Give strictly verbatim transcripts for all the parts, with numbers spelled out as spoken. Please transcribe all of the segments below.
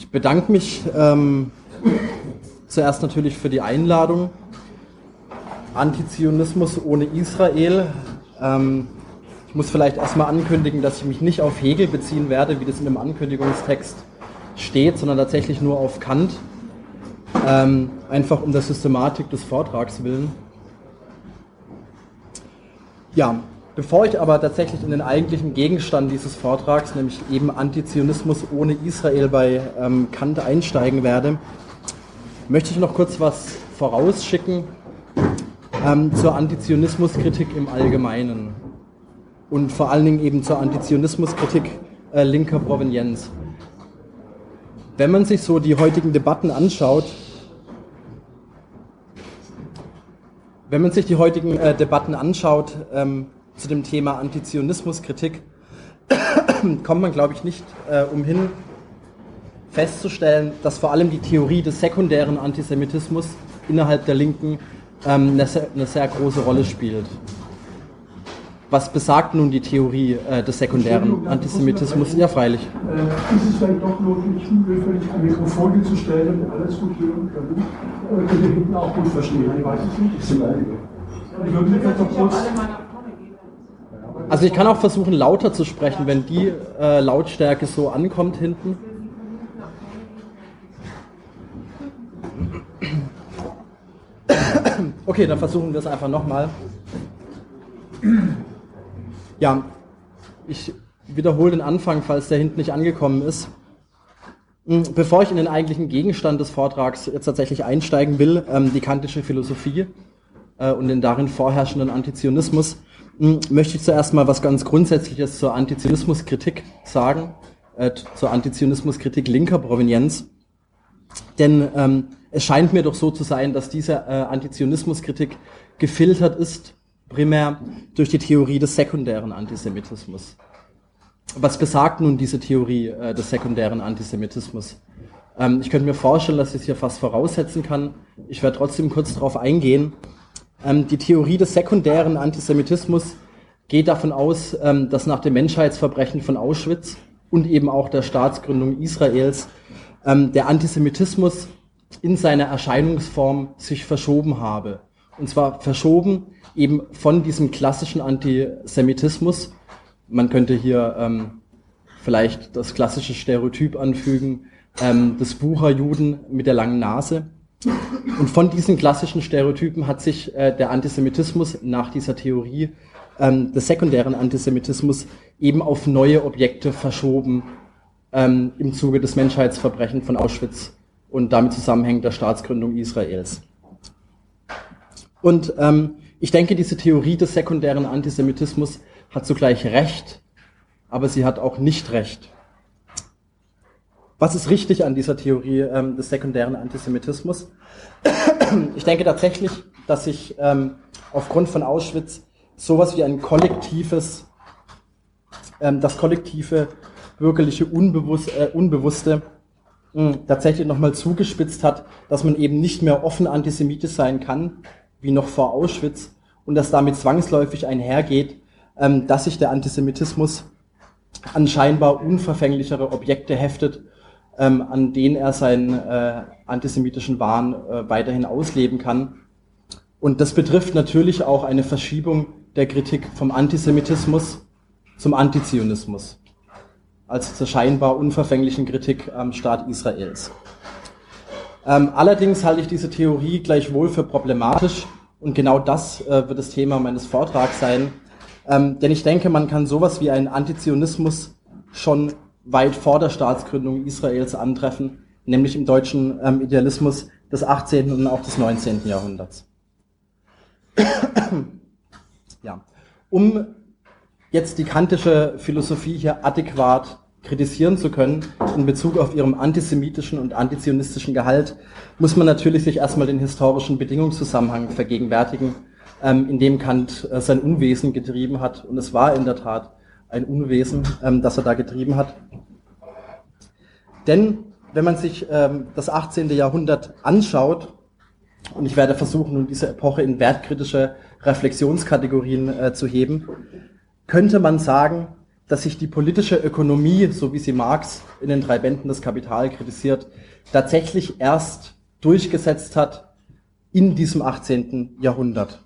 Ich bedanke mich ähm, zuerst natürlich für die Einladung. Antizionismus ohne Israel. Ähm, ich muss vielleicht erstmal ankündigen, dass ich mich nicht auf Hegel beziehen werde, wie das in dem Ankündigungstext steht, sondern tatsächlich nur auf Kant. Ähm, einfach um der Systematik des Vortrags willen. Ja, bevor ich aber tatsächlich in den eigentlichen Gegenstand dieses Vortrags, nämlich eben Antizionismus ohne Israel bei ähm, Kant einsteigen werde, möchte ich noch kurz was vorausschicken ähm, zur Antizionismuskritik im Allgemeinen und vor allen Dingen eben zur Antizionismuskritik äh, linker Provenienz. Wenn man sich so die heutigen Debatten anschaut, wenn man sich die heutigen äh, Debatten anschaut ähm, zu dem Thema Antizionismuskritik, kommt man, glaube ich, nicht äh, umhin festzustellen, dass vor allem die Theorie des sekundären Antisemitismus innerhalb der Linken ähm, eine, sehr, eine sehr große Rolle spielt. Was besagt nun die Theorie äh, des sekundären Antisemitismus? Ja, freilich. Äh, ist es vielleicht doch notwendig, völlig ein Mikrofon zu stellen, damit alles gut hören können? Oder könnt ihr hinten auch gut verstehen? Ich weiß es nicht. Ich würde mir vielleicht noch kurz... Also ich kann auch versuchen, lauter zu sprechen, wenn die äh, Lautstärke so ankommt hinten. Okay, dann versuchen wir es einfach nochmal. Ja, ich wiederhole den Anfang, falls der hinten nicht angekommen ist. Bevor ich in den eigentlichen Gegenstand des Vortrags jetzt tatsächlich einsteigen will, ähm, die kantische Philosophie äh, und den darin vorherrschenden Antizionismus, mh, möchte ich zuerst mal was ganz Grundsätzliches zur Antizionismuskritik sagen, äh, zur Antizionismuskritik linker Provenienz. Denn ähm, es scheint mir doch so zu sein, dass diese äh, Antizionismuskritik gefiltert ist, primär durch die Theorie des sekundären Antisemitismus. Was besagt nun diese Theorie äh, des sekundären Antisemitismus? Ähm, ich könnte mir vorstellen, dass ich es hier fast voraussetzen kann. Ich werde trotzdem kurz darauf eingehen. Ähm, die Theorie des sekundären Antisemitismus geht davon aus, ähm, dass nach dem Menschheitsverbrechen von Auschwitz und eben auch der Staatsgründung Israels ähm, der Antisemitismus in seiner Erscheinungsform sich verschoben habe. Und zwar verschoben eben von diesem klassischen Antisemitismus. Man könnte hier ähm, vielleicht das klassische Stereotyp anfügen, ähm, des Wucherjuden mit der langen Nase. Und von diesen klassischen Stereotypen hat sich äh, der Antisemitismus nach dieser Theorie ähm, des sekundären Antisemitismus eben auf neue Objekte verschoben ähm, im Zuge des Menschheitsverbrechens von Auschwitz und damit zusammenhängend der Staatsgründung Israels. Und ähm, ich denke, diese Theorie des sekundären Antisemitismus hat zugleich Recht, aber sie hat auch nicht Recht. Was ist richtig an dieser Theorie ähm, des sekundären Antisemitismus? Ich denke tatsächlich, dass sich ähm, aufgrund von Auschwitz sowas wie ein kollektives, ähm, das kollektive bürgerliche Unbewusst, äh, Unbewusste mh, tatsächlich nochmal zugespitzt hat, dass man eben nicht mehr offen antisemitisch sein kann, wie noch vor Auschwitz, und dass damit zwangsläufig einhergeht, ähm, dass sich der Antisemitismus an scheinbar unverfänglichere Objekte heftet, ähm, an denen er seinen äh, antisemitischen Wahn äh, weiterhin ausleben kann. Und das betrifft natürlich auch eine Verschiebung der Kritik vom Antisemitismus zum Antizionismus, also zur scheinbar unverfänglichen Kritik am Staat Israels. Ähm, allerdings halte ich diese Theorie gleichwohl für problematisch, und genau das äh, wird das Thema meines Vortrags sein. Ähm, denn ich denke, man kann sowas wie einen Antizionismus schon weit vor der Staatsgründung Israels antreffen, nämlich im deutschen ähm, Idealismus des achtzehnten und auch des neunzehnten Jahrhunderts. Ja. Um jetzt die kantische Philosophie hier adäquat kritisieren zu können in Bezug auf ihrem antisemitischen und antizionistischen Gehalt, muss man natürlich sich erstmal den historischen Bedingungszusammenhang vergegenwärtigen, ähm, in dem Kant äh, sein Unwesen getrieben hat. Und es war in der Tat ein Unwesen, ähm, das er da getrieben hat. Denn wenn man sich ähm, das achtzehnte Jahrhundert anschaut, und ich werde versuchen, nun diese Epoche in wertkritische Reflexionskategorien äh, zu heben, könnte man sagen, dass sich die politische Ökonomie, so wie sie Marx in den drei Bänden des Kapital kritisiert, tatsächlich erst durchgesetzt hat in diesem achtzehnten Jahrhundert.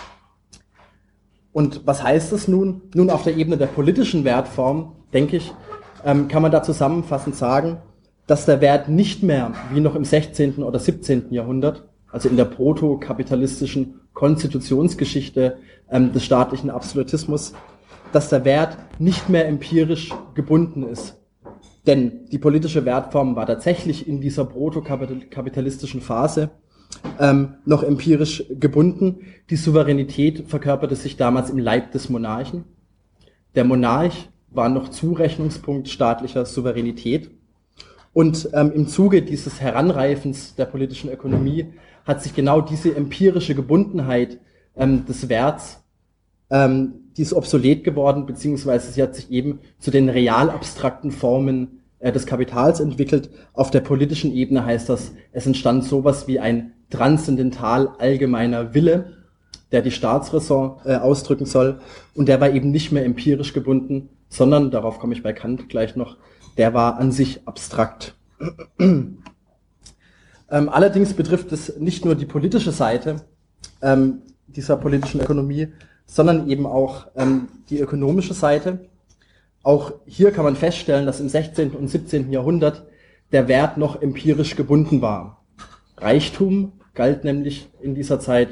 Und was heißt das nun? Nun, auf der Ebene der politischen Wertform, denke ich, ähm, kann man da zusammenfassend sagen, dass der Wert nicht mehr, wie noch im sechzehnten oder siebzehnten Jahrhundert, also in der protokapitalistischen Konstitutionsgeschichte ähm, des staatlichen Absolutismus, dass der Wert nicht mehr empirisch gebunden ist. Denn die politische Wertform war tatsächlich in dieser protokapitalistischen Phase ähm, noch empirisch gebunden. Die Souveränität verkörperte sich damals im Leib des Monarchen. Der Monarch war noch Zurechnungspunkt staatlicher Souveränität. Und ähm, im Zuge dieses Heranreifens der politischen Ökonomie hat sich genau diese empirische Gebundenheit ähm, des Werts, ähm, die ist obsolet geworden, beziehungsweise sie hat sich eben zu den real abstrakten Formen äh, des Kapitals entwickelt. Auf der politischen Ebene heißt das, es entstand sowas wie ein transzendental allgemeiner Wille, der die Staatsräson äh, ausdrücken soll, und der war eben nicht mehr empirisch gebunden, sondern, darauf komme ich bei Kant gleich noch, der war an sich abstrakt. ähm, allerdings betrifft es nicht nur die politische Seite ähm, dieser politischen Ökonomie, sondern eben auch ähm, die ökonomische Seite. Auch hier kann man feststellen, dass im sechzehnten und siebzehnten Jahrhundert der Wert noch empirisch gebunden war. Reichtum galt nämlich in dieser Zeit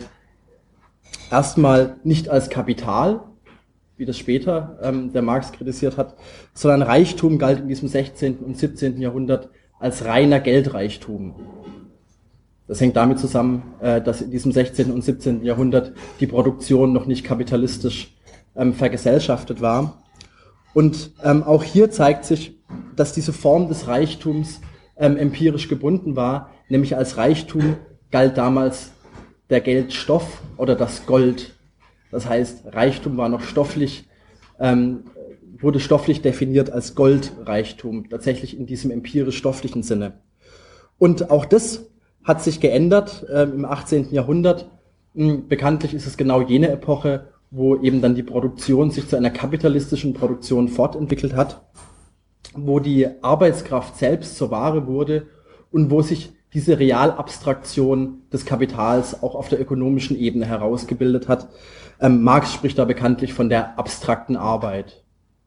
erstmal nicht als Kapital, wie das später ähm, der Marx kritisiert hat, sondern Reichtum galt in diesem sechzehnten und siebzehnten Jahrhundert als reiner Geldreichtum. Das hängt damit zusammen, äh, dass in diesem sechzehnten und siebzehnten Jahrhundert die Produktion noch nicht kapitalistisch ähm, vergesellschaftet war. Und ähm, auch hier zeigt sich, dass diese Form des Reichtums ähm, empirisch gebunden war, nämlich als Reichtum galt damals der Geldstoff oder das Gold. Das heißt, Reichtum war noch stofflich, ähm, wurde stofflich definiert als Goldreichtum, tatsächlich in diesem empirisch-stofflichen Sinne. Und auch das hat sich geändert ähm, im achtzehnten Jahrhundert. Ähm, bekanntlich ist es genau jene Epoche, wo eben dann die Produktion sich zu einer kapitalistischen Produktion fortentwickelt hat, wo die Arbeitskraft selbst zur Ware wurde und wo sich diese Realabstraktion des Kapitals auch auf der ökonomischen Ebene herausgebildet hat. Ähm, Marx spricht da bekanntlich von der abstrakten Arbeit.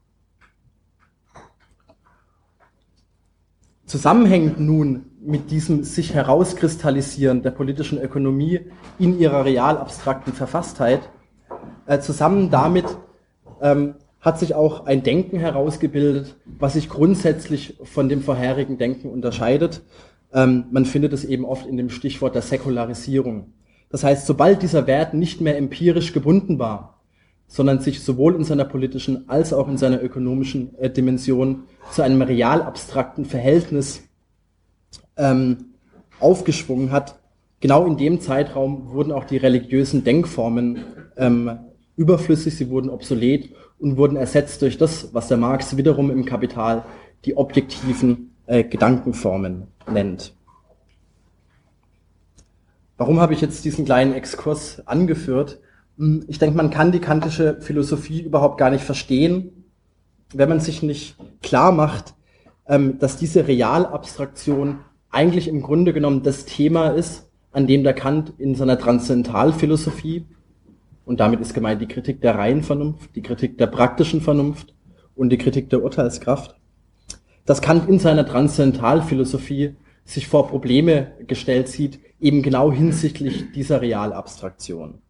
Zusammenhängend nun mit diesem sich herauskristallisieren der politischen Ökonomie in ihrer real abstrakten Verfasstheit, äh, zusammen damit ähm, hat sich auch ein Denken herausgebildet, was sich grundsätzlich von dem vorherigen Denken unterscheidet. Ähm, man findet es eben oft in dem Stichwort der Säkularisierung. Das heißt, sobald dieser Wert nicht mehr empirisch gebunden war, sondern sich sowohl in seiner politischen als auch in seiner ökonomischen äh, Dimension zu einem real abstrakten Verhältnis ähm, aufgeschwungen hat, genau in dem Zeitraum wurden auch die religiösen Denkformen ähm, überflüssig, sie wurden obsolet und wurden ersetzt durch das, was der Marx wiederum im Kapital die objektiven äh, Gedankenformen nennt. Warum habe ich jetzt diesen kleinen Exkurs angeführt? Ich denke, man kann die kantische Philosophie überhaupt gar nicht verstehen, wenn man sich nicht klar macht, dass diese Realabstraktion eigentlich im Grunde genommen das Thema ist, an dem der Kant in seiner Transzendentalphilosophie, und damit ist gemeint die Kritik der reinen Vernunft, die Kritik der praktischen Vernunft und die Kritik der Urteilskraft, dass Kant in seiner Transzendentalphilosophie sich vor Probleme gestellt sieht, eben genau hinsichtlich dieser Realabstraktion.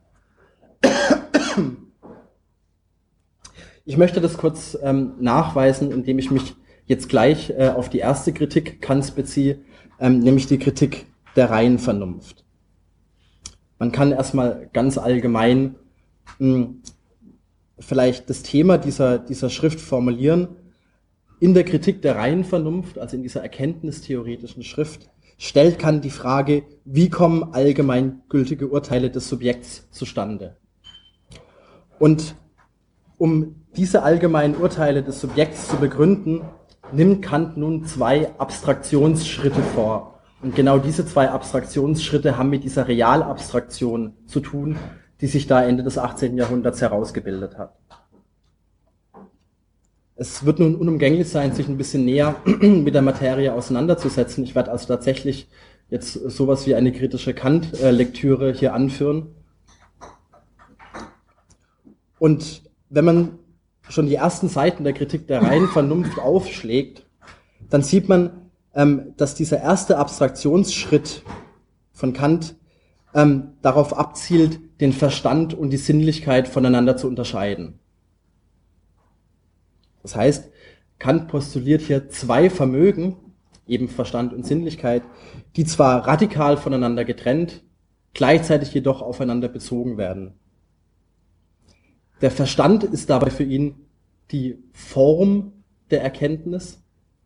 Ich möchte das kurz ähm, nachweisen, indem ich mich jetzt gleich äh, auf die erste Kritik Kants beziehe, ähm, nämlich die Kritik der reinen Vernunft. Man kann erstmal ganz allgemein mh, vielleicht das Thema dieser, dieser Schrift formulieren. In der Kritik der reinen Vernunft, also in dieser erkenntnistheoretischen Schrift, stellt Kant die Frage, wie kommen allgemeingültige Urteile des Subjekts zustande? Und um diese allgemeinen Urteile des Subjekts zu begründen, nimmt Kant nun zwei Abstraktionsschritte vor. Und genau diese zwei Abstraktionsschritte haben mit dieser Realabstraktion zu tun, die sich da Ende des achtzehnten Jahrhunderts herausgebildet hat. Es wird nun unumgänglich sein, sich ein bisschen näher mit der Materie auseinanderzusetzen. Ich werde also tatsächlich jetzt sowas wie eine kritische Kant-Lektüre hier anführen. Und wenn man schon die ersten Seiten der Kritik der reinen Vernunft aufschlägt, dann sieht man, ähm, dass dieser erste Abstraktionsschritt von Kant ähm, darauf abzielt, den Verstand und die Sinnlichkeit voneinander zu unterscheiden. Das heißt, Kant postuliert hier zwei Vermögen, eben Verstand und Sinnlichkeit, die zwar radikal voneinander getrennt, gleichzeitig jedoch aufeinander bezogen werden. Der Verstand ist dabei für ihn die Form der Erkenntnis,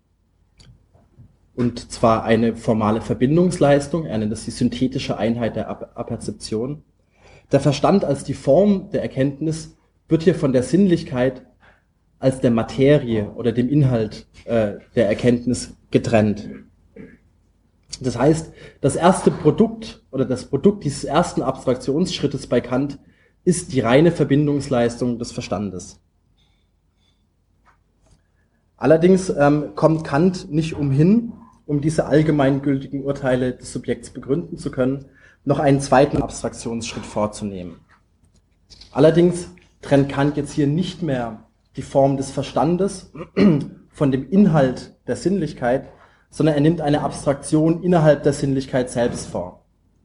und zwar eine formale Verbindungsleistung, er nennt das die synthetische Einheit der Aperzeption. Der Verstand als die Form der Erkenntnis wird hier von der Sinnlichkeit als der Materie oder dem Inhalt äh, der Erkenntnis getrennt. Das heißt, das erste Produkt oder das Produkt dieses ersten Abstraktionsschrittes bei Kant ist die reine Verbindungsleistung des Verstandes. Allerdings ähm, kommt Kant nicht umhin, um diese allgemeingültigen Urteile des Subjekts begründen zu können, noch einen zweiten Abstraktionsschritt vorzunehmen. Allerdings trennt Kant jetzt hier nicht mehr die Form des Verstandes von dem Inhalt der Sinnlichkeit, sondern er nimmt eine Abstraktion innerhalb der Sinnlichkeit selbst vor.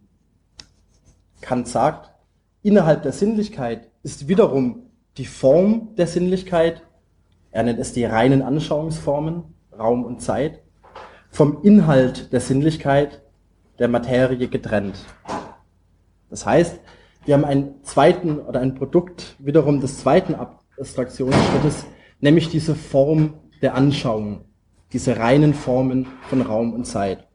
Kant sagt, innerhalb der Sinnlichkeit ist wiederum die Form der Sinnlichkeit, er nennt es die reinen Anschauungsformen, Raum und Zeit, vom Inhalt der Sinnlichkeit, der Materie getrennt. Das heißt, wir haben einen zweiten oder ein Produkt wiederum des zweiten Abstraktionsschrittes, nämlich diese Form der Anschauung, diese reinen Formen von Raum und Zeit.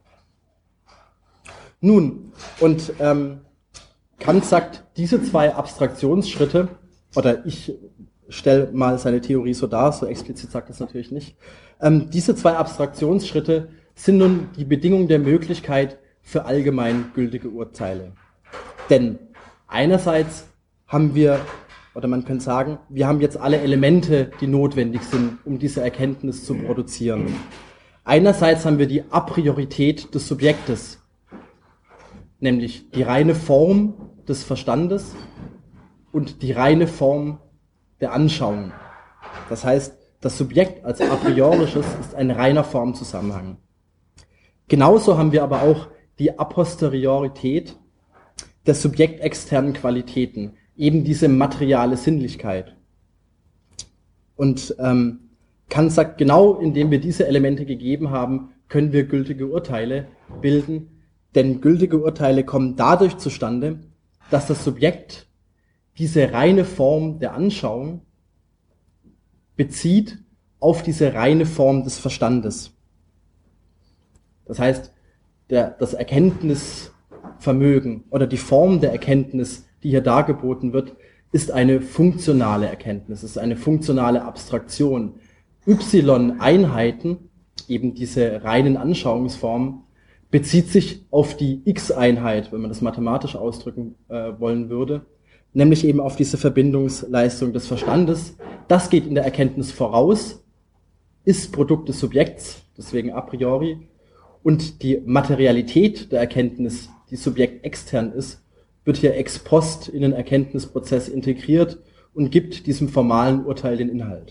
Nun, und ähm, Kant sagt, diese zwei Abstraktionsschritte, oder ich stelle mal seine Theorie so dar, so explizit sagt das natürlich nicht, ähm, diese zwei Abstraktionsschritte sind nun die Bedingung der Möglichkeit für allgemeingültige Urteile. Denn einerseits haben wir, oder man könnte sagen, wir haben jetzt alle Elemente, die notwendig sind, um diese Erkenntnis zu produzieren. Einerseits haben wir die Apriorität des Subjektes, nämlich die reine Form des Verstandes und die reine Form der Anschauung. Das heißt, das Subjekt als a priorisches ist ein reiner Formzusammenhang. Genauso haben wir aber auch die Aposteriorität der subjektexternen Qualitäten, eben diese materiale Sinnlichkeit. Und ähm, Kant sagt, genau indem wir diese Elemente gegeben haben, können wir gültige Urteile bilden, denn gültige Urteile kommen dadurch zustande, dass das Subjekt diese reine Form der Anschauung bezieht auf diese reine Form des Verstandes. Das heißt, der, das Erkenntnisvermögen oder die Form der Erkenntnis, die hier dargeboten wird, ist eine funktionale Erkenntnis, ist eine funktionale Abstraktion. Y-Einheiten, eben diese reinen Anschauungsformen, bezieht sich auf die X-Einheit, wenn man das mathematisch ausdrücken äh, wollen würde, nämlich eben auf diese Verbindungsleistung des Verstandes. Das geht in der Erkenntnis voraus, ist Produkt des Subjekts, deswegen a priori, und die Materialität der Erkenntnis, die subjektextern ist, wird hier ex post in den Erkenntnisprozess integriert und gibt diesem formalen Urteil den Inhalt.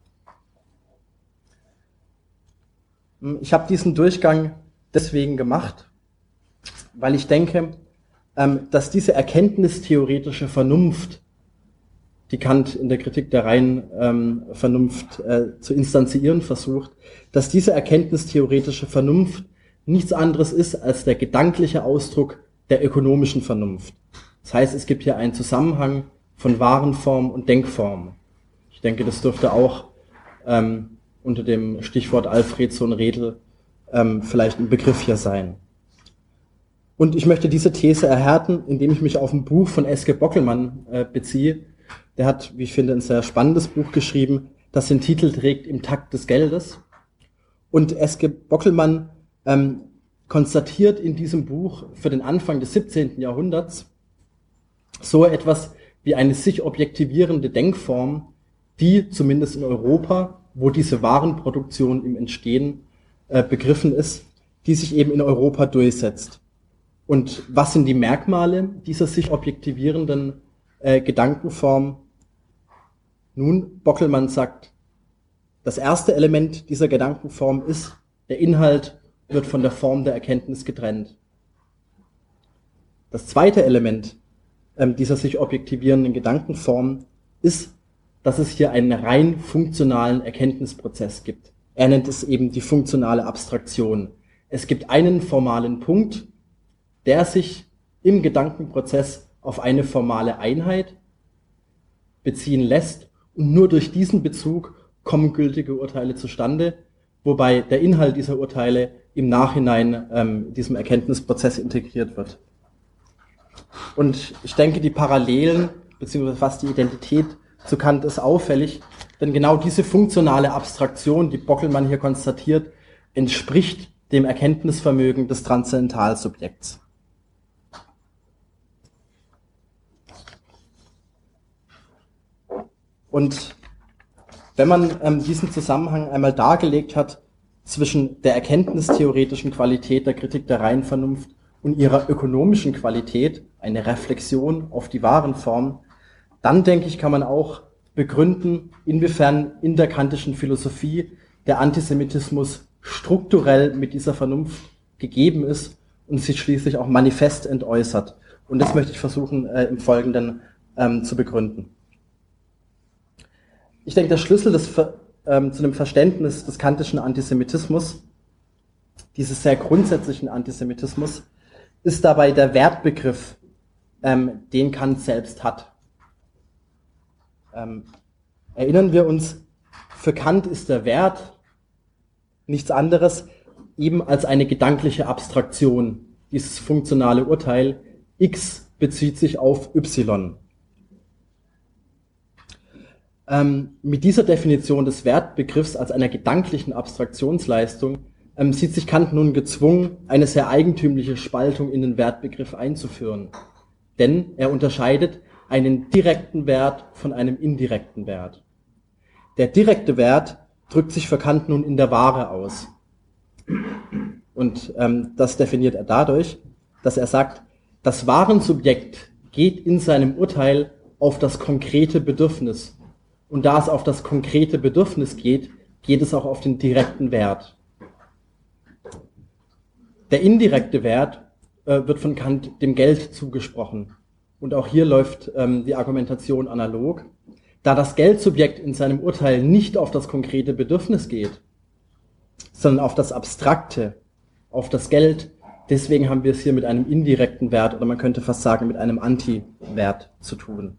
Ich habe diesen Durchgang deswegen gemacht, weil ich denke, dass diese erkenntnistheoretische Vernunft, die Kant in der Kritik der reinen Vernunft zu instanzieren versucht, dass diese erkenntnistheoretische Vernunft nichts anderes ist als der gedankliche Ausdruck der ökonomischen Vernunft. Das heißt, es gibt hier einen Zusammenhang von Warenform und Denkform. Ich denke, das dürfte auch ähm, unter dem Stichwort Alfredson Redel ähm, vielleicht ein Begriff hier sein. Und ich möchte diese These erhärten, indem ich mich auf ein Buch von Eske Bockelmann äh, beziehe. Der hat, wie ich finde, ein sehr spannendes Buch geschrieben, das den Titel trägt Im Takt des Geldes. Und Eske Bockelmann ähm, konstatiert in diesem Buch für den Anfang des siebzehnten Jahrhunderts so etwas wie eine sich objektivierende Denkform, die zumindest in Europa wo diese Warenproduktion im Entstehen äh, begriffen ist, die sich eben in Europa durchsetzt. Und was sind die Merkmale dieser sich objektivierenden äh, Gedankenform? Nun, Bockelmann sagt, das erste Element dieser Gedankenform ist, der Inhalt wird von der Form der Erkenntnis getrennt. Das zweite Element ähm, dieser sich objektivierenden Gedankenform ist, dass es hier einen rein funktionalen Erkenntnisprozess gibt. Er nennt es eben die funktionale Abstraktion. Es gibt einen formalen Punkt, der sich im Gedankenprozess auf eine formale Einheit beziehen lässt und nur durch diesen Bezug kommen gültige Urteile zustande, wobei der Inhalt dieser Urteile im Nachhinein ähm, in diesem Erkenntnisprozess integriert wird. Und ich denke, die Parallelen, beziehungsweise fast die Identität zu Kant ist auffällig, denn genau diese funktionale Abstraktion, die Bockelmann hier konstatiert, entspricht dem Erkenntnisvermögen des Transzendentalsubjekts. Und wenn man ähm, diesen Zusammenhang einmal dargelegt hat zwischen der erkenntnistheoretischen Qualität der Kritik der reinen Vernunft und ihrer ökonomischen Qualität, eine Reflexion auf die Warenform, dann denke ich, kann man auch begründen, inwiefern in der kantischen Philosophie der Antisemitismus strukturell mit dieser Vernunft gegeben ist und sich schließlich auch manifest entäußert. Und das möchte ich versuchen, äh, im Folgenden ähm, zu begründen. Ich denke, der Schlüssel des, ähm, zu dem Verständnis des kantischen Antisemitismus, dieses sehr grundsätzlichen Antisemitismus, ist dabei der Wertbegriff, ähm, den Kant selbst hat. Ähm, erinnern wir uns, für Kant ist der Wert nichts anderes eben als eine gedankliche Abstraktion. Dieses funktionale Urteil, X bezieht sich auf Y. Ähm, mit dieser Definition des Wertbegriffs als einer gedanklichen Abstraktionsleistung ähm, sieht sich Kant nun gezwungen, eine sehr eigentümliche Spaltung in den Wertbegriff einzuführen. Denn er unterscheidet einen direkten Wert von einem indirekten Wert. Der direkte Wert drückt sich für Kant nun in der Ware aus. Und ähm, das definiert er dadurch, dass er sagt, das Warensubjekt geht in seinem Urteil auf das konkrete Bedürfnis. Und da es auf das konkrete Bedürfnis geht, geht es auch auf den direkten Wert. Der indirekte Wert äh, wird von Kant dem Geld zugesprochen. Und auch hier läuft ähm, die Argumentation analog. Da das Geldsubjekt in seinem Urteil nicht auf das konkrete Bedürfnis geht, sondern auf das Abstrakte, auf das Geld, deswegen haben wir es hier mit einem indirekten Wert oder man könnte fast sagen mit einem Anti-Wert zu tun.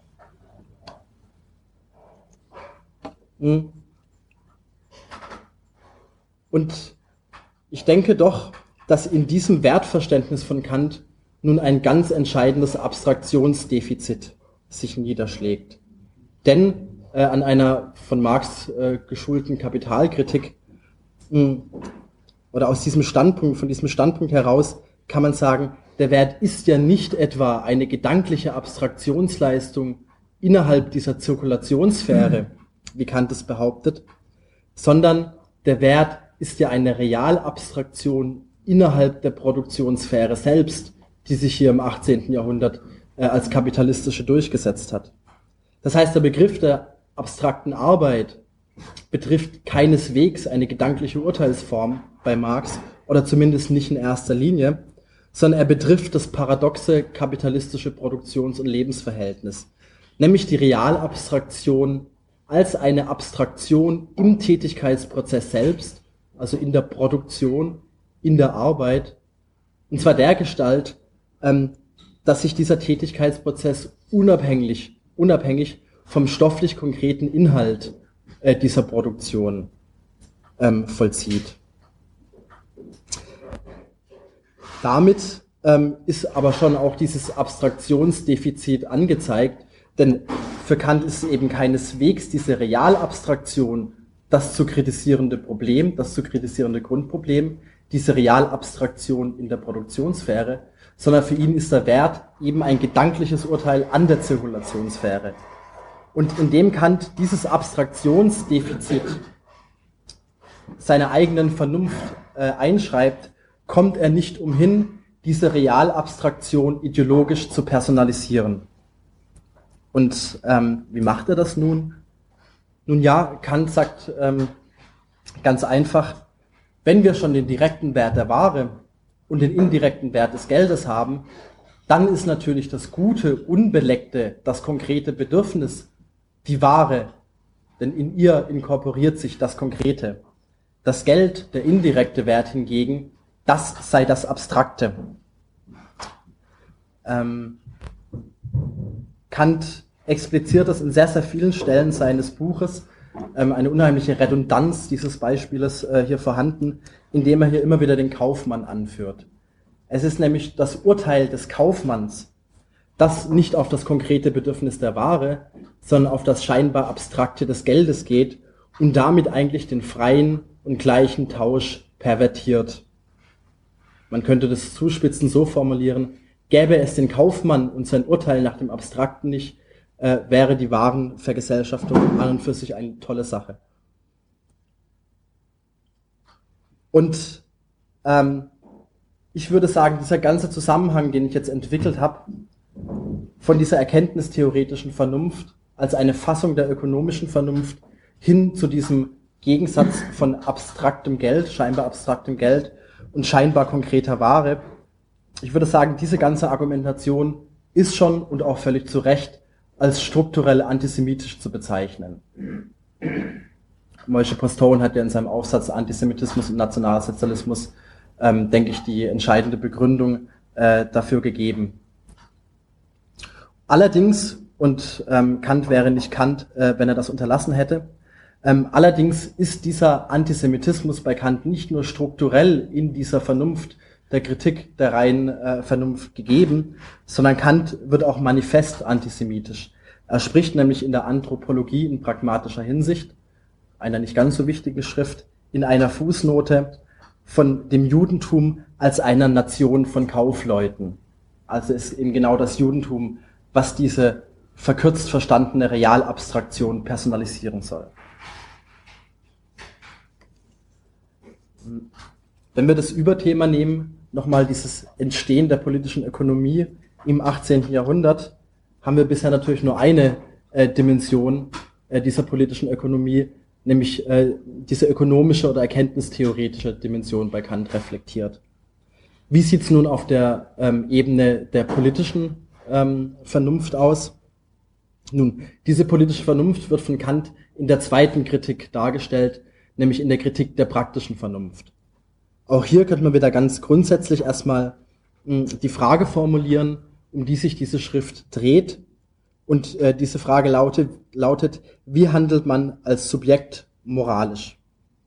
Und ich denke doch, dass in diesem Wertverständnis von Kant nun ein ganz entscheidendes Abstraktionsdefizit sich niederschlägt. Denn äh, an einer von Marx äh, geschulten Kapitalkritik mh, oder aus diesem Standpunkt, von diesem Standpunkt heraus kann man sagen, der Wert ist ja nicht etwa eine gedankliche Abstraktionsleistung innerhalb dieser Zirkulationssphäre, wie Kant es behauptet, sondern der Wert ist ja eine Realabstraktion innerhalb der Produktionssphäre selbst, die sich hier im achtzehnten Jahrhundert äh, als kapitalistische durchgesetzt hat. Das heißt, der Begriff der abstrakten Arbeit betrifft keineswegs eine gedankliche Urteilsform bei Marx oder zumindest nicht in erster Linie, sondern er betrifft das paradoxe kapitalistische Produktions- und Lebensverhältnis, nämlich die Realabstraktion als eine Abstraktion im Tätigkeitsprozess selbst, also in der Produktion, in der Arbeit, und zwar der Gestalt, ähm, dass sich dieser Tätigkeitsprozess unabhängig unabhängig vom stofflich konkreten Inhalt äh, dieser Produktion ähm, vollzieht. Damit ähm, ist aber schon auch dieses Abstraktionsdefizit angezeigt, denn für Kant ist eben keineswegs diese Realabstraktion das zu kritisierende Problem, das zu kritisierende Grundproblem, diese Realabstraktion in der Produktionssphäre, sondern für ihn ist der Wert eben ein gedankliches Urteil an der Zirkulationssphäre. Und indem Kant dieses Abstraktionsdefizit seiner eigenen Vernunft äh, einschreibt, kommt er nicht umhin, diese Realabstraktion ideologisch zu personalisieren. Und ähm, wie macht er das nun? Nun ja, Kant sagt ähm, ganz einfach, wenn wir schon den direkten Wert der Ware und den indirekten Wert des Geldes haben, dann ist natürlich das gute, unbeleckte, das konkrete Bedürfnis die Ware, denn in ihr inkorporiert sich das Konkrete. Das Geld, der indirekte Wert hingegen, das sei das Abstrakte. Ähm, Kant expliziert das in sehr, sehr vielen Stellen seines Buches, ähm, eine unheimliche Redundanz dieses Beispieles äh, hier vorhanden, indem er hier immer wieder den Kaufmann anführt. Es ist nämlich das Urteil des Kaufmanns, das nicht auf das konkrete Bedürfnis der Ware, sondern auf das scheinbar Abstrakte des Geldes geht und damit eigentlich den freien und gleichen Tausch pervertiert. Man könnte das zuspitzen so formulieren, gäbe es den Kaufmann und sein Urteil nach dem Abstrakten nicht, äh, wäre die Warenvergesellschaftung an und für sich eine tolle Sache. Und ähm, ich würde sagen, dieser ganze Zusammenhang, den ich jetzt entwickelt habe, von dieser erkenntnistheoretischen Vernunft als eine Fassung der ökonomischen Vernunft hin zu diesem Gegensatz von abstraktem Geld, scheinbar abstraktem Geld und scheinbar konkreter Ware. Ich würde sagen, diese ganze Argumentation ist schon und auch völlig zu Recht als strukturell antisemitisch zu bezeichnen. Moshe Postone hat ja in seinem Aufsatz Antisemitismus und Nationalsozialismus, ähm, denke ich, die entscheidende Begründung äh, dafür gegeben. Allerdings, und ähm, Kant wäre nicht Kant, äh, wenn er das unterlassen hätte, ähm, allerdings ist dieser Antisemitismus bei Kant nicht nur strukturell in dieser Vernunft, der Kritik der reinen äh, Vernunft gegeben, sondern Kant wird auch manifest antisemitisch. Er spricht nämlich in der Anthropologie in pragmatischer Hinsicht, einer nicht ganz so wichtigen Schrift, in einer Fußnote von dem Judentum als einer Nation von Kaufleuten. Also ist eben genau das Judentum, was diese verkürzt verstandene Realabstraktion personalisieren soll. Wenn wir das Überthema nehmen, nochmal dieses Entstehen der politischen Ökonomie im achtzehnten Jahrhundert, haben wir bisher natürlich nur eine äh, Dimension äh, dieser politischen Ökonomie, nämlich äh, diese ökonomische oder erkenntnistheoretische Dimension bei Kant reflektiert. Wie sieht es nun auf der ähm, Ebene der politischen ähm, Vernunft aus? Nun, diese politische Vernunft wird von Kant in der zweiten Kritik dargestellt, nämlich in der Kritik der praktischen Vernunft. Auch hier könnte man wieder ganz grundsätzlich erstmal mh, die Frage formulieren, um die sich diese Schrift dreht. Und äh, diese Frage lautet, lautet, wie handelt man als Subjekt moralisch?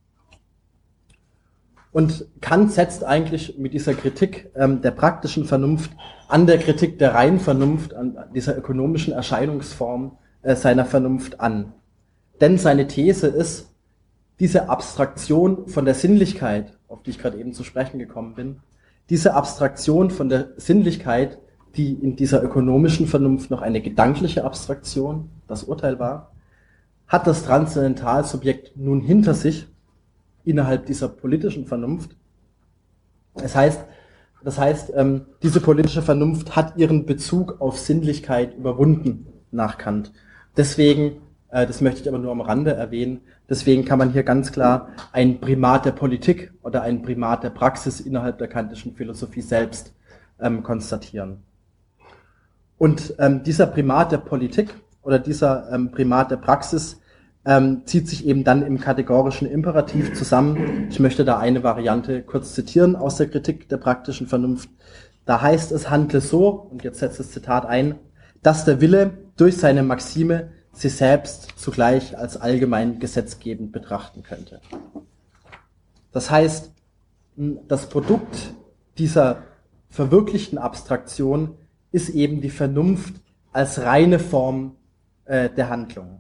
Und Kant setzt eigentlich mit dieser Kritik ähm, der praktischen Vernunft an der Kritik der reinen Vernunft, an dieser ökonomischen Erscheinungsform äh, seiner Vernunft an. Denn seine These ist, diese Abstraktion von der Sinnlichkeit, auf die ich gerade eben zu sprechen gekommen bin, diese Abstraktion von der Sinnlichkeit, die in dieser ökonomischen Vernunft noch eine gedankliche Abstraktion, das Urteil war, hat das Transzendentalsubjekt nun hinter sich, innerhalb dieser politischen Vernunft. Das heißt, das heißt, ähm, diese politische Vernunft hat ihren Bezug auf Sinnlichkeit überwunden nach Kant. Deswegen, äh, das möchte ich aber nur am Rande erwähnen, deswegen kann man hier ganz klar ein Primat der Politik oder ein Primat der Praxis innerhalb der kantischen Philosophie selbst ähm, konstatieren. Und ähm, dieser Primat der Politik oder dieser ähm, Primat der Praxis ähm, zieht sich eben dann im kategorischen Imperativ zusammen. Ich möchte da eine Variante kurz zitieren aus der Kritik der praktischen Vernunft. Da heißt es, handle so, und jetzt setzt das Zitat ein, dass der Wille durch seine Maxime sich selbst zugleich als allgemein gesetzgebend betrachten könnte. Das heißt, das Produkt dieser verwirklichten Abstraktion ist eben die Vernunft als reine Form äh, der Handlung.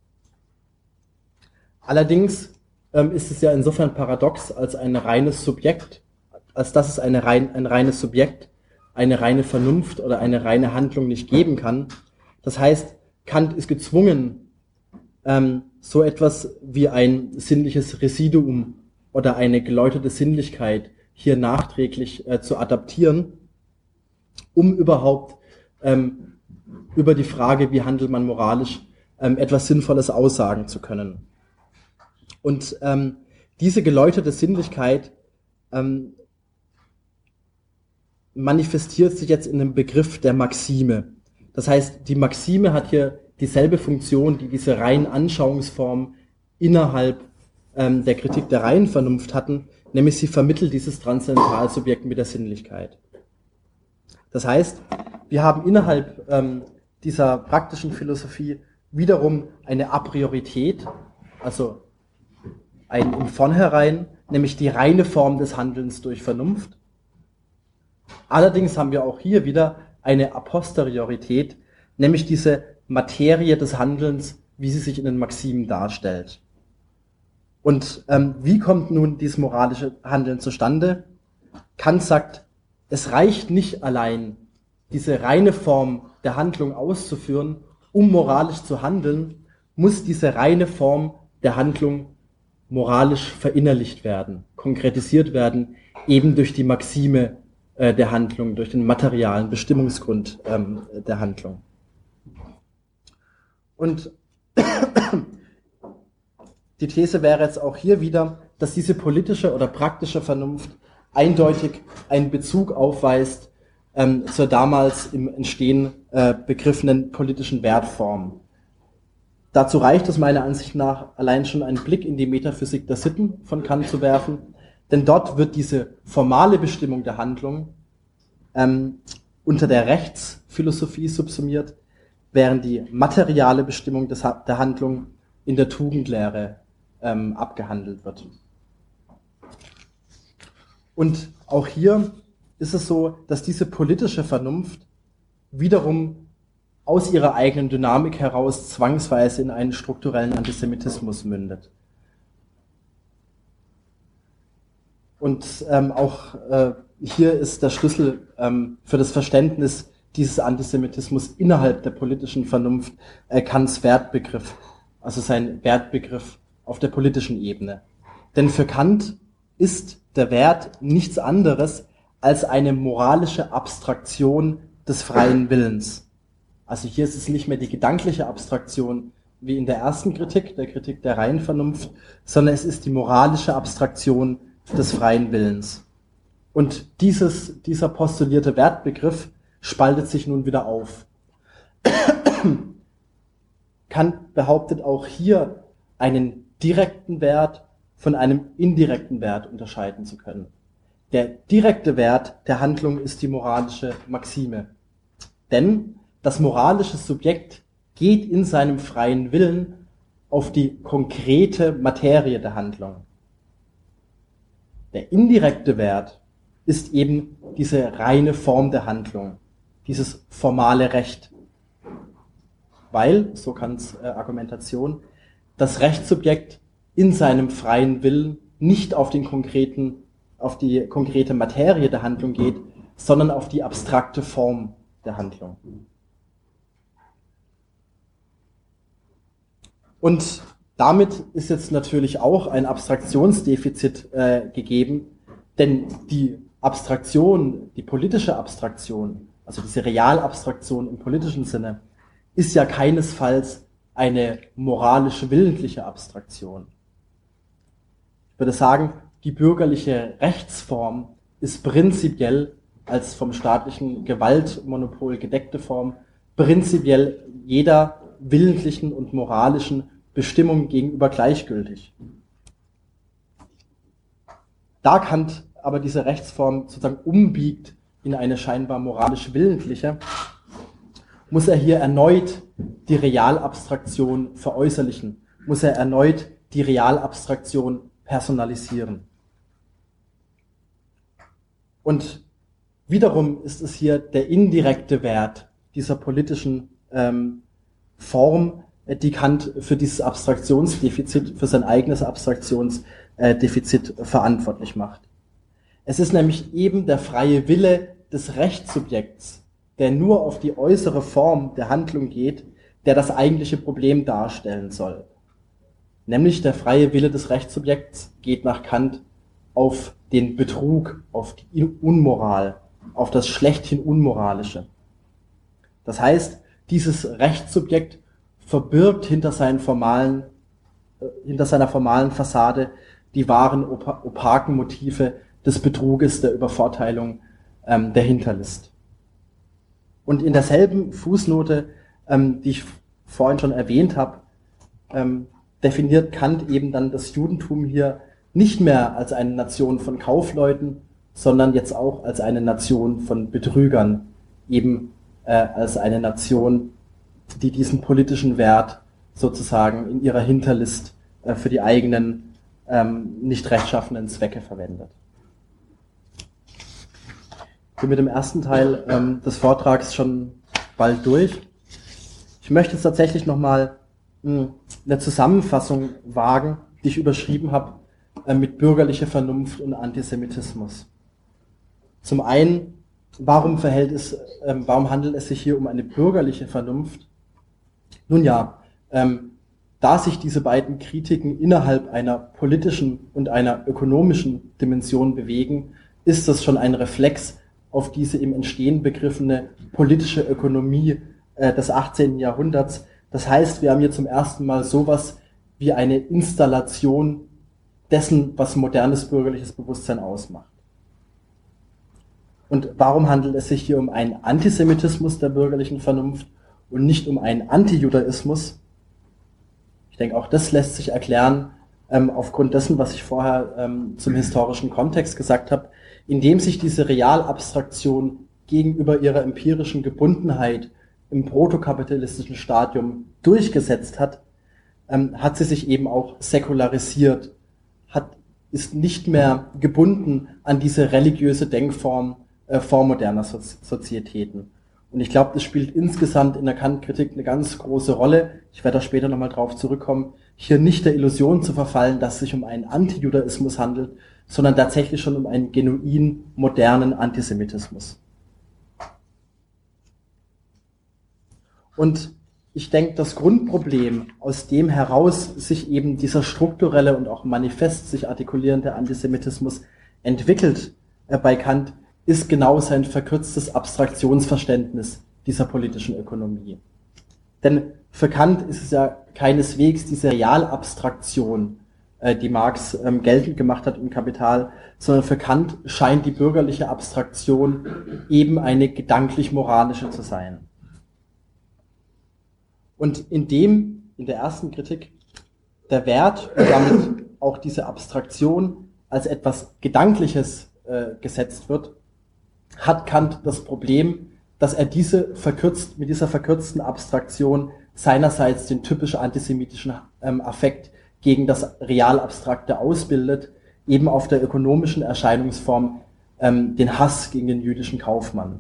Allerdings ähm, ist es ja insofern paradox, als ein reines Subjekt, als dass es eine rein, ein reines Subjekt, eine reine Vernunft oder eine reine Handlung nicht geben kann. Das heißt, Kant ist gezwungen, ähm, so etwas wie ein sinnliches Residuum oder eine geläuterte Sinnlichkeit hier nachträglich äh, zu adaptieren, um überhaupt ähm, über die Frage, wie handelt man moralisch, ähm, etwas Sinnvolles aussagen zu können. Und ähm, diese geläuterte Sinnlichkeit ähm, manifestiert sich jetzt in dem Begriff der Maxime. Das heißt, die Maxime hat hier dieselbe Funktion, die diese reinen Anschauungsformen innerhalb ähm, der Kritik der reinen Vernunft hatten, nämlich sie vermittelt dieses Transzendentalsubjekt mit der Sinnlichkeit. Das heißt, wir haben innerhalb ähm, dieser praktischen Philosophie wiederum eine Apriorität, also ein im Vornherein, nämlich die reine Form des Handelns durch Vernunft. Allerdings haben wir auch hier wieder eine Aposteriorität, nämlich diese Materie des Handelns, wie sie sich in den Maximen darstellt. Und ähm, wie kommt nun dieses moralische Handeln zustande? Kant sagt, es reicht nicht allein, diese reine Form der Handlung auszuführen, um moralisch zu handeln, muss diese reine Form der Handlung moralisch verinnerlicht werden, konkretisiert werden, eben durch die Maxime äh, der Handlung, durch den materialen Bestimmungsgrund ähm, der Handlung. Und die These wäre jetzt auch hier wieder, dass diese politische oder praktische Vernunft eindeutig einen Bezug aufweist ähm, zur damals im Entstehen äh, begriffenen politischen Wertform. Dazu reicht es meiner Ansicht nach allein schon einen Blick in die Metaphysik der Sitten von Kant zu werfen, denn dort wird diese formale Bestimmung der Handlung ähm, unter der Rechtsphilosophie subsumiert, während die materiale Bestimmung des, der Handlung in der Tugendlehre ähm, abgehandelt wird. Und auch hier ist es so, dass diese politische Vernunft wiederum aus ihrer eigenen Dynamik heraus zwangsweise in einen strukturellen Antisemitismus mündet. Und ähm, auch äh, hier ist der Schlüssel ähm, für das Verständnis dieses Antisemitismus innerhalb der politischen Vernunft äh, Kants Wertbegriff, also sein Wertbegriff auf der politischen Ebene. Denn für Kant ist der Wert nichts anderes als eine moralische Abstraktion des freien Willens. Also hier ist es nicht mehr die gedankliche Abstraktion wie in der ersten Kritik, der Kritik der reinen Vernunft, sondern es ist die moralische Abstraktion des freien Willens. Und dieses, dieser postulierte Wertbegriff spaltet sich nun wieder auf. Kant behauptet auch hier, einen direkten Wert von einem indirekten Wert unterscheiden zu können. Der direkte Wert der Handlung ist die moralische Maxime. Denn das moralische Subjekt geht in seinem freien Willen auf die konkrete Materie der Handlung. Der indirekte Wert ist eben diese reine Form der Handlung, dieses formale Recht. Weil, so Kants äh, Argumentation, das Rechtssubjekt in seinem freien Willen nicht auf den konkreten, auf die konkrete Materie der Handlung geht, sondern auf die abstrakte Form der Handlung. Und damit ist jetzt natürlich auch ein Abstraktionsdefizit äh, gegeben, denn die Abstraktion, die politische Abstraktion, also diese Realabstraktion im politischen Sinne, ist ja keinesfalls eine moralisch-willentliche Abstraktion. Ich würde sagen, die bürgerliche Rechtsform ist prinzipiell als vom staatlichen Gewaltmonopol gedeckte Form prinzipiell jeder willentlichen und moralischen Bestimmung gegenüber gleichgültig. Da Kant aber diese Rechtsform sozusagen umbiegt in eine scheinbar moralisch-willentliche, muss er hier erneut die Realabstraktion veräußerlichen, muss er erneut die Realabstraktion personalisieren. Und wiederum ist es hier der indirekte Wert dieser politischen ähm, Form, die Kant für dieses Abstraktionsdefizit, für sein eigenes Abstraktionsdefizit verantwortlich macht. Es ist nämlich eben der freie Wille des Rechtssubjekts, der nur auf die äußere Form der Handlung geht, der das eigentliche Problem darstellen soll. Nämlich der freie Wille des Rechtssubjekts geht nach Kant auf den Betrug, auf die Unmoral, auf das schlechthin Unmoralische. Das heißt, dieses Rechtssubjekt verbirgt hinter seinen formalen, äh, hinter seiner formalen Fassade die wahren opa- opaken Motive des Betruges, der Übervorteilung, ähm, der Hinterlist. Und in derselben Fußnote, ähm, die ich vorhin schon erwähnt habe, ähm, definiert Kant eben dann das Judentum hier nicht mehr als eine Nation von Kaufleuten, sondern jetzt auch als eine Nation von Betrügern, eben äh, als eine Nation, die diesen politischen Wert sozusagen in ihrer Hinterlist äh, für die eigenen ähm, nicht rechtschaffenen Zwecke verwendet. Ich bin mit dem ersten Teil ähm, des Vortrags schon bald durch. Ich möchte jetzt tatsächlich nochmal eine Zusammenfassung wagen, die ich überschrieben habe äh, mit bürgerlicher Vernunft und Antisemitismus. Zum einen, warum verhält es, äh, warum handelt es sich hier um eine bürgerliche Vernunft? Nun ja, ähm, da sich diese beiden Kritiken innerhalb einer politischen und einer ökonomischen Dimension bewegen, ist das schon ein Reflex auf diese im Entstehen begriffene politische Ökonomie äh, des achtzehnten Jahrhunderts. Das heißt, wir haben hier zum ersten Mal sowas wie eine Installation dessen, was modernes bürgerliches Bewusstsein ausmacht. Und warum handelt es sich hier um einen Antisemitismus der bürgerlichen Vernunft und nicht um einen Antijudaismus? Ich denke, auch das lässt sich erklären ähm, aufgrund dessen, was ich vorher ähm, zum historischen Kontext gesagt habe, indem sich diese Realabstraktion gegenüber ihrer empirischen Gebundenheit im protokapitalistischen Stadium durchgesetzt hat, ähm, hat sie sich eben auch säkularisiert, hat, ist nicht mehr gebunden an diese religiöse Denkform äh, vormoderner so- Sozietäten. Und ich glaube, das spielt insgesamt in der Kant-Kritik eine ganz große Rolle. Ich werde da später nochmal drauf zurückkommen, hier nicht der Illusion zu verfallen, dass es sich um einen Antijudaismus handelt, sondern tatsächlich schon um einen genuin modernen Antisemitismus. Und ich denke, das Grundproblem, aus dem heraus sich eben dieser strukturelle und auch manifest sich artikulierende Antisemitismus entwickelt äh, bei Kant, ist genau sein verkürztes Abstraktionsverständnis dieser politischen Ökonomie. Denn für Kant ist es ja keineswegs diese Realabstraktion, äh, die Marx ähm, geltend gemacht hat im Kapital, sondern für Kant scheint die bürgerliche Abstraktion eben eine gedanklich-moralische zu sein. Und indem in der ersten Kritik der Wert und damit auch diese Abstraktion als etwas Gedankliches äh, gesetzt wird, hat Kant das Problem, dass er diese verkürzt, mit dieser verkürzten Abstraktion seinerseits den typisch antisemitischen ähm, Affekt gegen das Realabstrakte ausbildet, eben auf der ökonomischen Erscheinungsform ähm, den Hass gegen den jüdischen Kaufmann.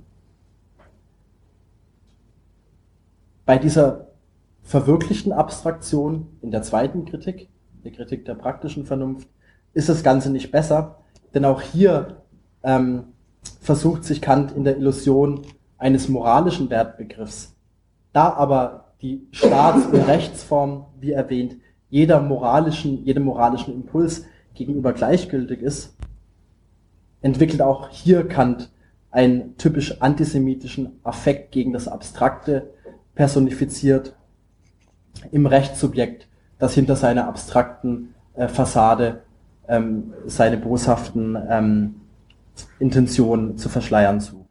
Bei dieser verwirklichten Abstraktion in der zweiten Kritik, der Kritik der praktischen Vernunft, ist das Ganze nicht besser, denn auch hier ähm, versucht sich Kant in der Illusion eines moralischen Wertbegriffs. Da aber die Staats- und Rechtsform, wie erwähnt, jeder moralischen, jedem moralischen Impuls gegenüber gleichgültig ist, entwickelt auch hier Kant einen typisch antisemitischen Affekt gegen das Abstrakte, personifiziert im Rechtssubjekt, das hinter seiner abstrakten äh, Fassade ähm, seine boshaften ähm, Intentionen zu verschleiern sucht.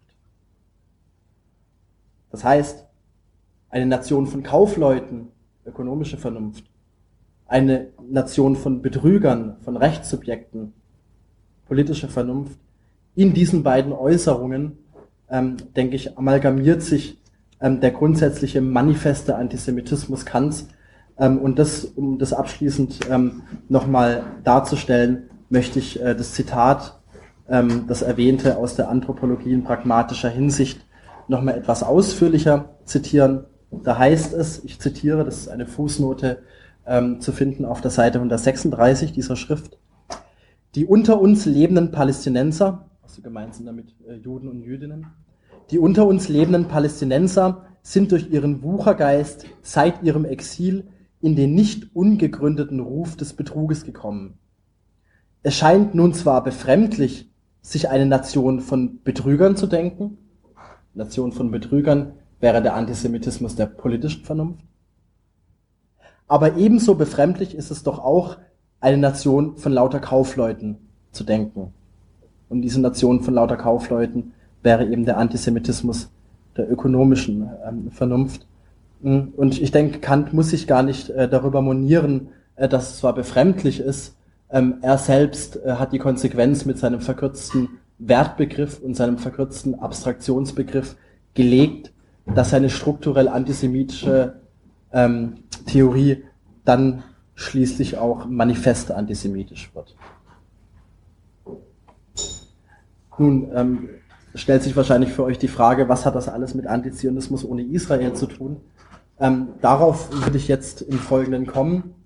Das heißt, eine Nation von Kaufleuten, ökonomische Vernunft, eine Nation von Betrügern, von Rechtssubjekten, politische Vernunft, in diesen beiden Äußerungen, ähm, denke ich, amalgamiert sich ähm, der grundsätzliche manifeste Antisemitismus Kants. Ähm, und das, um das abschließend ähm, nochmal darzustellen, möchte ich äh, das Zitat, ähm, das erwähnte aus der Anthropologie in pragmatischer Hinsicht, nochmal etwas ausführlicher zitieren. Da heißt es, ich zitiere, das ist eine Fußnote ähm, zu finden auf der Seite hundertsechsunddreißig dieser Schrift: Die unter uns lebenden Palästinenser, also gemeint sind damit äh, Juden und Jüdinnen, die unter uns lebenden Palästinenser sind durch ihren Wuchergeist seit ihrem Exil in den nicht ungegründeten Ruf des Betruges gekommen. Es scheint nun zwar befremdlich, sich eine Nation von Betrügern zu denken. Nation von Betrügern wäre der Antisemitismus der politischen Vernunft. Aber ebenso befremdlich ist es doch auch, eine Nation von lauter Kaufleuten zu denken. Und diese Nation von lauter Kaufleuten wäre eben der Antisemitismus der ökonomischen ähm, Vernunft. Und ich denke, Kant muss sich gar nicht äh, darüber monieren, äh, dass es zwar befremdlich ist, ähm, er selbst äh, hat die Konsequenz mit seinem verkürzten Wertbegriff und seinem verkürzten Abstraktionsbegriff gelegt, dass seine strukturell antisemitische ähm, Theorie dann schließlich auch manifest antisemitisch wird. Nun ähm, stellt sich wahrscheinlich für euch die Frage, was hat das alles mit Antizionismus ohne Israel zu tun? Ähm, darauf würde ich jetzt im Folgenden kommen.